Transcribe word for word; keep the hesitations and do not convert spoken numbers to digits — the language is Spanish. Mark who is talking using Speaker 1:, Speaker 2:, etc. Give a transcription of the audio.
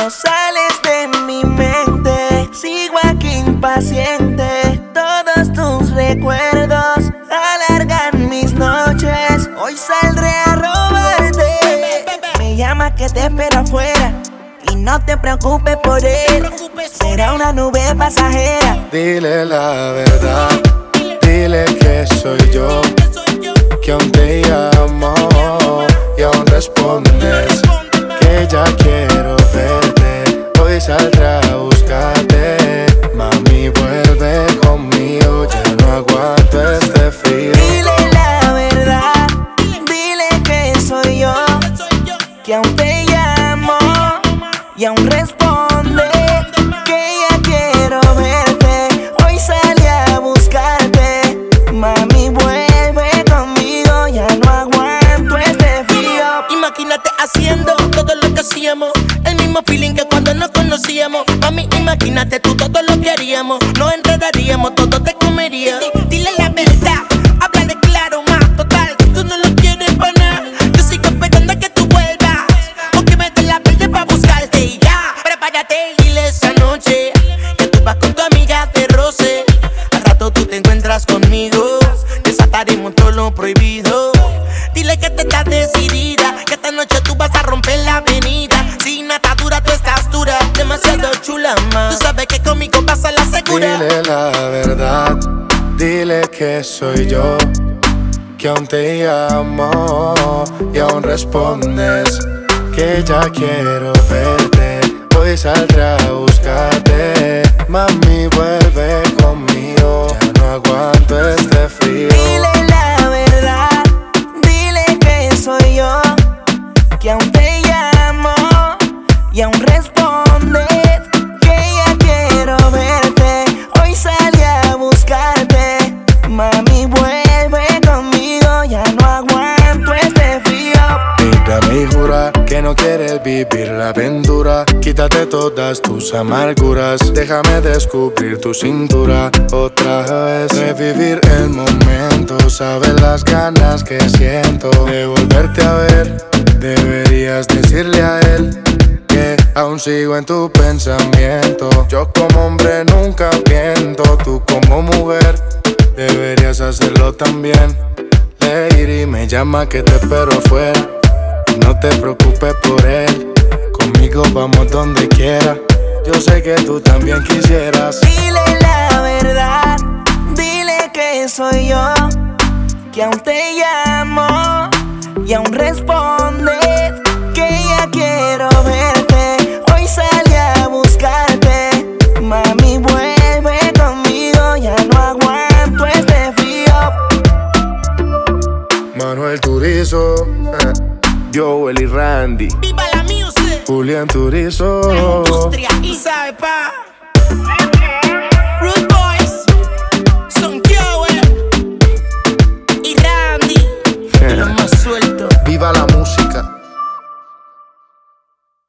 Speaker 1: No sales de mi mente, sigo aquí impaciente. Todos tus recuerdos alargan mis noches. Hoy saldré a robarte. Me llama que te espero afuera y no te preocupes por él. Será una nube pasajera.
Speaker 2: Dile la verdad, dile que soy yo, que aún te llamo y aún respondes que ya quiero verte. Hoy saldré a buscarte. Mami, vuelve conmigo, ya no aguanto este frío.
Speaker 1: Dile la verdad, dile que soy yo, que aún te llamo y aún respondes que ya quiero verte. Hoy salí a buscarte. Mami, vuelve conmigo, ya no aguanto este frío.
Speaker 3: Imagínate haciendo todo lo que hacíamos, el mismo feeling que cuando nos conocíamos. Mami, imagínate tú todo lo que haríamos. Nos enredaríamos, todo te comería. Dile la verdad, háblale claro, más total. Si tú no lo quieres para nada, yo sigo esperando a que tú vuelvas, porque me den la verde pa' buscarte. Y ya, prepárate y dile esa noche que tú vas con tu amiga de roce. Al rato tú te encuentras conmigo, desataremos todo lo prohibido. Dile que te estás decidida, que esta noche tú vas a romper la avenida. Sin atadura tú estás dura, demasiado chula, más. Tú sabes que conmigo vas a la segura.
Speaker 2: Dile la verdad, dile que soy yo, que aún te llamo y aún respondes que ya quiero verte. Hoy saldré a buscarte. Mami, vuelve conmigo, ya no aguanto este frío.
Speaker 1: Dile la verdad, dile que soy yo, que aún te llamo y aún respondes que ya quiero verte. Hoy salí a buscarte. Mami, vuelve conmigo, ya no aguanto este frío.
Speaker 2: Mírame y jura que no quieres vivir la aventura. Quítate todas tus amarguras, déjame descubrir tu cintura otra vez. Revivir el momento, sabes las ganas que siento de volverte a ver. Deberías decirle a él que aún sigo en tu pensamiento. Yo como hombre nunca miento, tú como mujer deberías hacerlo también. Lady me llama que te espero afuera. No te preocupes por él, conmigo vamos donde quiera. Yo sé que tú también quisieras.
Speaker 1: Dile la verdad, dile que soy yo, que aún te llamo y aún respondes que ya quiero verte. Hoy salí a buscarte. Mami, vuelve conmigo, ya no aguanto este frío.
Speaker 2: Manuel Turizo, eh. Joel y Randy,
Speaker 3: ¡Viva la music!
Speaker 2: Julián Turizo.
Speaker 3: La industria, y sabe pa'